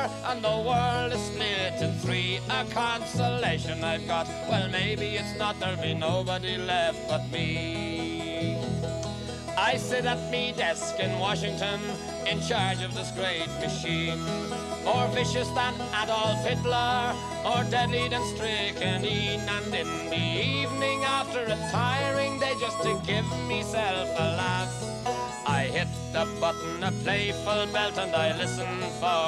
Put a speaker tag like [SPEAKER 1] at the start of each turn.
[SPEAKER 1] and the world is split in three. A consolation I've got, well maybe it's not, there'll be nobody left but me. I sit at me desk in Washington, in charge of this great machine, more vicious than Adolf Hitler, more deadly than strychnine. And in the evening after a tiring day, just to give myself a laugh, I hit the button, a playful belt, and I listen for